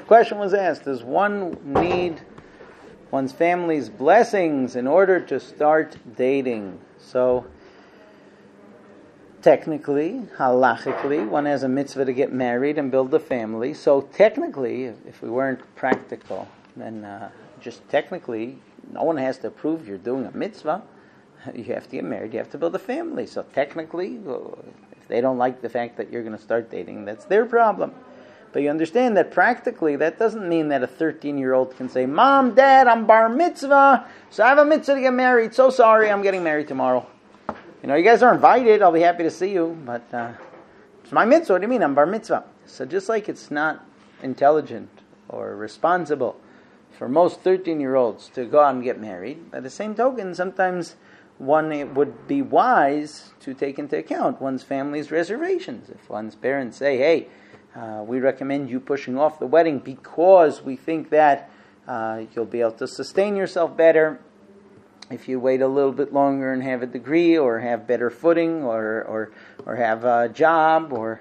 question was asked, does one need one's family's blessings in order to start dating? So, technically, halachically, one has a mitzvah to get married and build a family. So technically, if we weren't practical, then just technically, no one has to prove you're doing a mitzvah. You have to get married, you have to build a family. So technically, if they don't like the fact that you're going to start dating, that's their problem. But you understand that practically, that doesn't mean that a 13-year-old can say, Mom, Dad, I'm bar mitzvah, so I have a mitzvah to get married. So sorry, I'm getting married tomorrow. You guys are invited. I'll be happy to see you. But it's my mitzvah. What do you mean? I'm bar mitzvah. So just like it's not intelligent or responsible for most 13-year-olds to go out and get married, by the same token, sometimes one would be wise to take into account one's family's reservations. If one's parents say, hey, we recommend you pushing off the wedding because we think that you'll be able to sustain yourself better if you wait a little bit longer and have a degree or have better footing or have a job or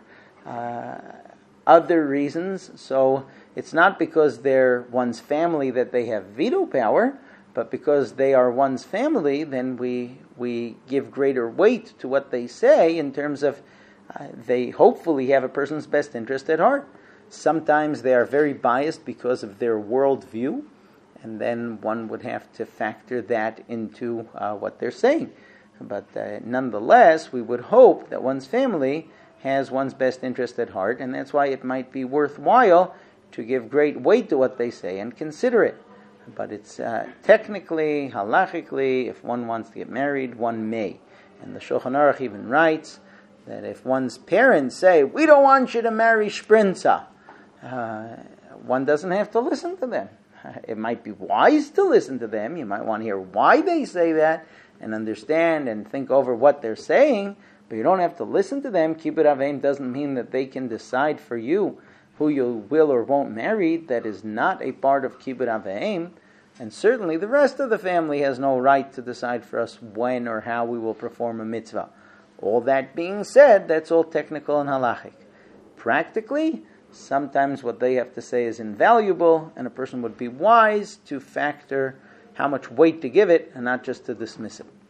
other reasons. So it's not because they're one's family that they have veto power, but because they are one's family, then we give greater weight to what they say in terms of they hopefully have a person's best interest at heart. Sometimes they are very biased because of their worldview, and then one would have to factor that into what they're saying. But nonetheless, we would hope that one's family has one's best interest at heart, and that's why it might be worthwhile to give great weight to what they say and consider it. But it's technically, halachically, if one wants to get married, one may. And the Shulchan Aruch even writes that if one's parents say, we don't want you to marry Shprinza, one doesn't have to listen to them. It might be wise to listen to them. You might want to hear why they say that and understand and think over what they're saying, but you don't have to listen to them. Kibbud Av V'em doesn't mean that they can decide for you who you will or won't marry. That is not a part of Kibbud Av V'em. And certainly the rest of the family has no right to decide for us when or how we will perform a mitzvah. All that being said, that's all technical and halachic. Practically, sometimes what they have to say is invaluable, and a person would be wise to factor how much weight to give it and not just to dismiss it.